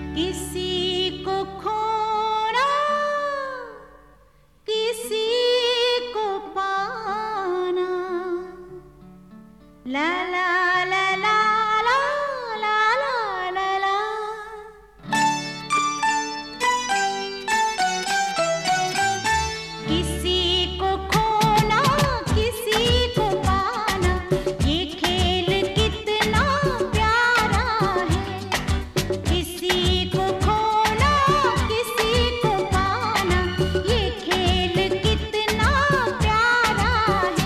किसी को खोना, किसी को पाना, ला ला ला ला ला ला ला ला ला। किसी को खोना, किसी को पाना, ये खेल कितना प्यारा है। किसी को खोना, किसी को पाना, ये खेल कितना प्यारा है।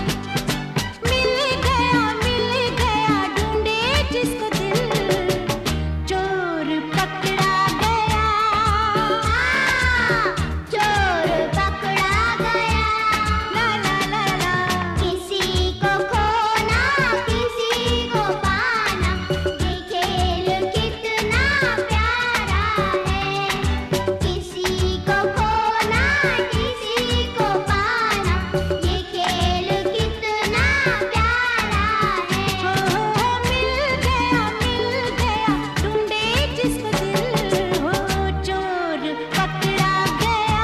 मिल गया ढूंढे जिसको दिल, चोर पकड़ा गया, चोर पकड़ा गया, ला ला ला ला। किसी को खोना, किसी को पाना, ये खेल कितना प्यारा है। किसी को खोना, किसी को पाना, ये खेल कितना प्यारा है। हो मिल गया ढूंढे जिसको दिल, हो चोर पकड़ा गया,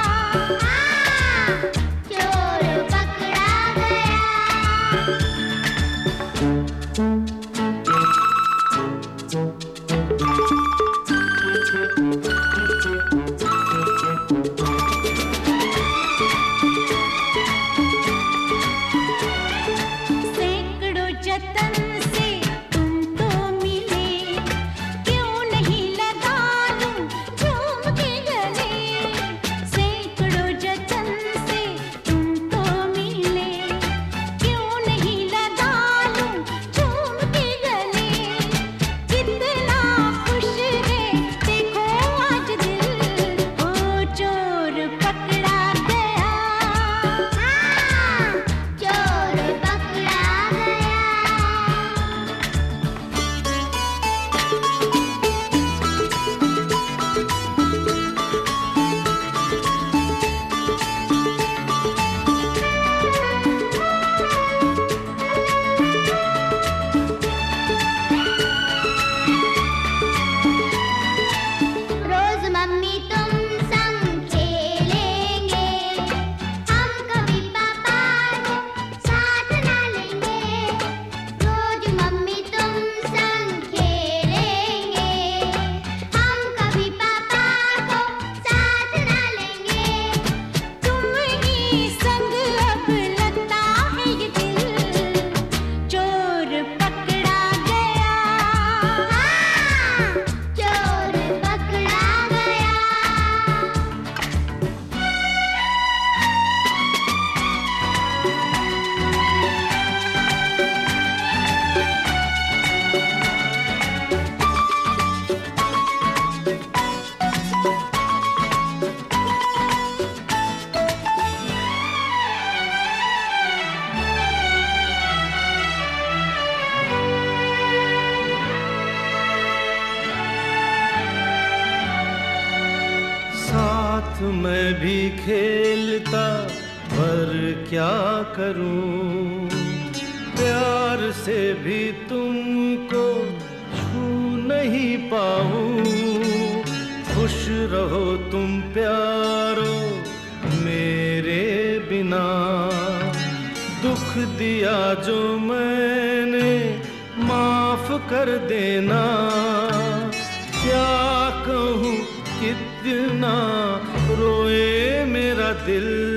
चोर पकड़ा गया। सैकड़ों जतन से तुम तो मिले, क्यों नहीं लगा लूं झूम के गले। सैकड़ों जतन से तुम तो मिले, क्यों नहीं लगा लूं झूम के गले। कितना खुश है देखो आज दिल, हो चोर पकड़ा गया, चोर पकड़ा गया। रोज मम्मी तुम संग खेलेंगे, हम कभी पापा को साथ ना लेंगे। रोज मम्मी तुम संग खेलेंगे, हम कभी पापा को साथ ना लेंगे। तुम ही संग अब लगता है ये दिल, चोर पकड़ा गया, चोर पकड़ा गया। साथ मैं भी खेलता पर क्या करूं, प्यार से भी तुमको छू नहीं पाऊं। खुश रहो तुम प्यारो मेरे बिना, दुख दिया जो मैंने माफ कर देना। क्या कहूँ कितना रोए मेरा दिल,